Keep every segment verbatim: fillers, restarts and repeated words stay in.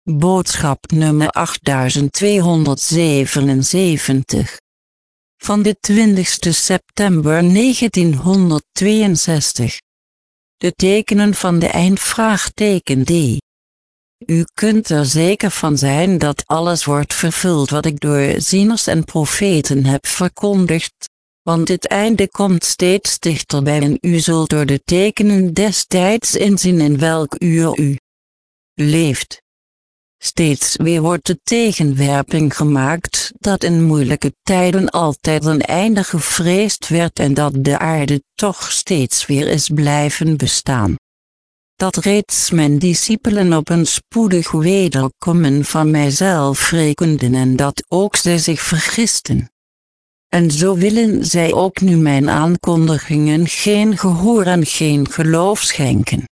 Boodschap nummer achtduizend tweehonderdzevenenzeventig. Van de twintigste september negentienhonderdtweeënzestig. De tekenen van de eindvraagteken D. U kunt er zeker van zijn dat alles wordt vervuld wat ik door zieners en profeten heb verkondigd, want het einde komt steeds dichterbij en u zult door de tekenen destijds inzien in welk uur u leeft. Steeds weer wordt de tegenwerping gemaakt dat in moeilijke tijden altijd een einde gevreesd werd en dat de aarde toch steeds weer is blijven bestaan. Dat reeds mijn discipelen op een spoedig wederkomen van mijzelf rekenden en dat ook zij zich vergisten. En zo willen zij ook nu mijn aankondigingen geen gehoor en geen geloof schenken.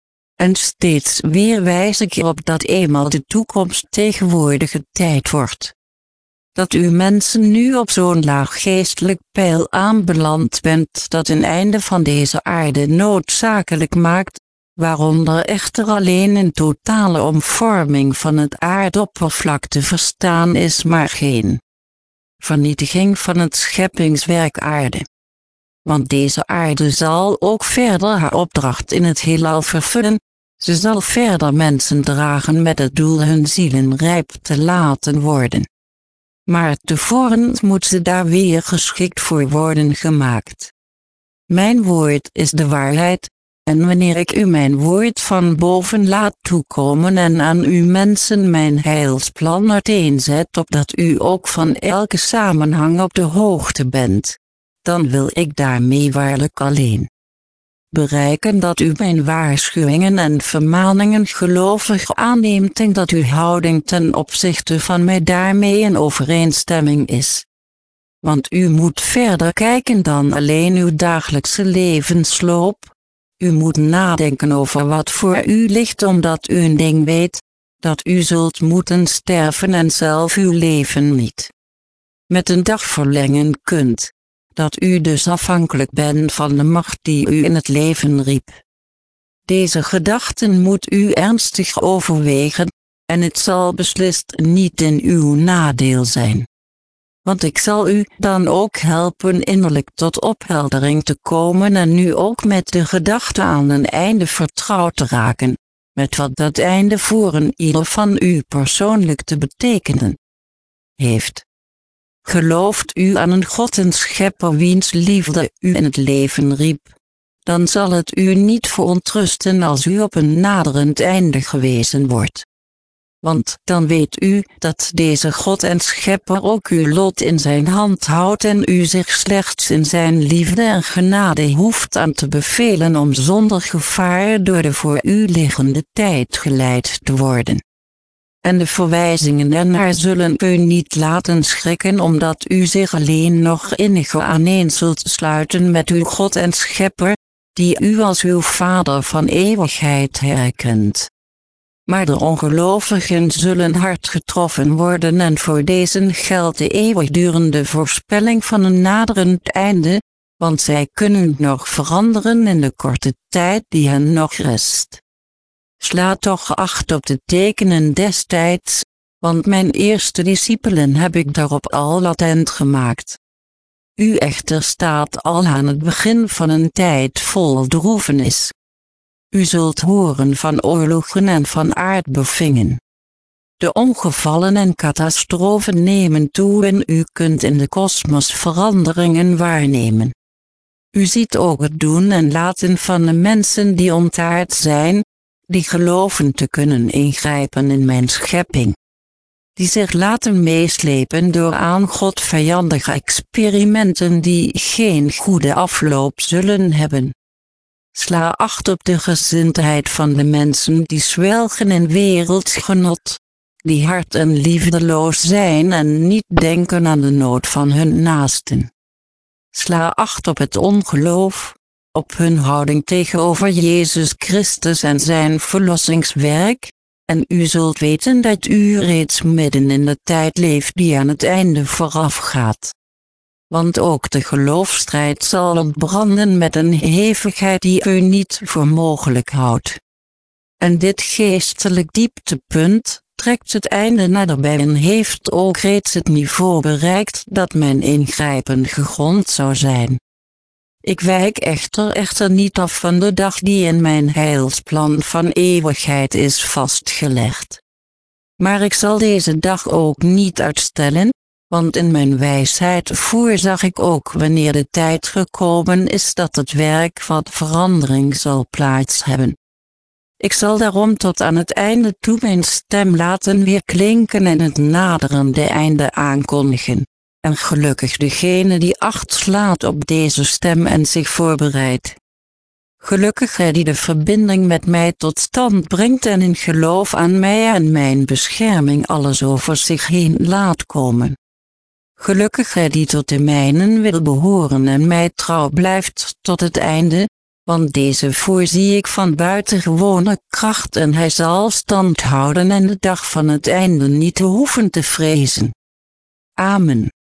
En steeds weer wijs ik erop dat eenmaal de toekomst tegenwoordige tijd wordt. Dat u mensen nu op zo'n laag geestelijk peil aanbeland bent dat een einde van deze aarde noodzakelijk maakt, waaronder echter alleen een totale omvorming van het aardoppervlak te verstaan is, maar geen vernietiging van het scheppingswerk aarde. Want deze aarde zal ook verder haar opdracht in het heelal vervullen, ze zal verder mensen dragen met het doel hun zielen rijp te laten worden. Maar tevoren moet ze daar weer geschikt voor worden gemaakt. Mijn woord is de waarheid, en wanneer ik u mijn woord van boven laat toekomen en aan u mensen mijn heilsplan uiteenzet opdat u ook van elke samenhang op de hoogte bent, dan wil ik daarmee waarlijk alleen bereiken dat u mijn waarschuwingen en vermaningen gelovig aanneemt en dat uw houding ten opzichte van mij daarmee in overeenstemming is. Want u moet verder kijken dan alleen uw dagelijkse levensloop. U moet nadenken over wat voor u ligt omdat u een ding weet, dat u zult moeten sterven en zelf uw leven niet met een dag verlengen kunt. Dat u dus afhankelijk bent van de macht die u in het leven riep. Deze gedachten moet u ernstig overwegen, en het zal beslist niet in uw nadeel zijn. Want ik zal u dan ook helpen innerlijk tot opheldering te komen en nu ook met de gedachte aan een einde vertrouwd te raken, met wat dat einde voor een ieder van u persoonlijk te betekenen heeft. Gelooft u aan een God en Schepper wiens liefde u in het leven riep, dan zal het u niet verontrusten als u op een naderend einde gewezen wordt. Want dan weet u dat deze God en Schepper ook uw lot in zijn hand houdt en u zich slechts in zijn liefde en genade hoeft aan te bevelen om zonder gevaar door de voor u liggende tijd geleid te worden. En de verwijzingen ernaar zullen u niet laten schrikken omdat u zich alleen nog inniger aaneen zult sluiten met uw God en Schepper, die u als uw Vader van eeuwigheid herkent. Maar de ongelovigen zullen hard getroffen worden en voor deze geldt de eeuwigdurende voorspelling van een naderend einde, want zij kunnen nog veranderen in de korte tijd die hen nog rest. Sla toch acht op de tekenen destijds, want mijn eerste discipelen heb ik daarop al attent gemaakt. U echter staat al aan het begin van een tijd vol droefenis. U zult horen van oorlogen en van aardbevingen. De ongevallen en catastrofen nemen toe en u kunt in de kosmos veranderingen waarnemen. U ziet ook het doen en laten van de mensen die ontaard zijn, die geloven te kunnen ingrijpen in mijn schepping. Die zich laten meeslepen door aan God vijandige experimenten die geen goede afloop zullen hebben. Sla acht op de gezindheid van de mensen die zwelgen in wereldgenot, die hard en liefdeloos zijn en niet denken aan de nood van hun naasten. Sla acht op het ongeloof, op hun houding tegenover Jezus Christus en zijn verlossingswerk, en u zult weten dat u reeds midden in de tijd leeft die aan het einde voorafgaat. Want ook de geloofsstrijd zal ontbranden met een hevigheid die u niet voor mogelijk houdt. En dit geestelijk dieptepunt strekt het einde naderbij en heeft ook reeds het niveau bereikt dat mijn ingrijpen gegrond zou zijn. Ik wijk echter echter niet af van de dag die in mijn heilsplan van eeuwigheid is vastgelegd. Maar ik zal deze dag ook niet uitstellen, want in mijn wijsheid voorzag ik ook wanneer de tijd gekomen is dat het werk wat verandering zal plaats hebben. Ik zal daarom tot aan het einde toe mijn stem laten weerklinken en het naderende einde aankondigen. En gelukkig degene die acht slaat op deze stem en zich voorbereidt. Gelukkig hij die de verbinding met mij tot stand brengt en in geloof aan mij en mijn bescherming alles over zich heen laat komen. Gelukkig hij die tot de mijnen wil behoren en mij trouw blijft tot het einde, want deze voorzie ik van buitengewone kracht en hij zal stand houden en de dag van het einde niet te hoeven te vrezen. Amen.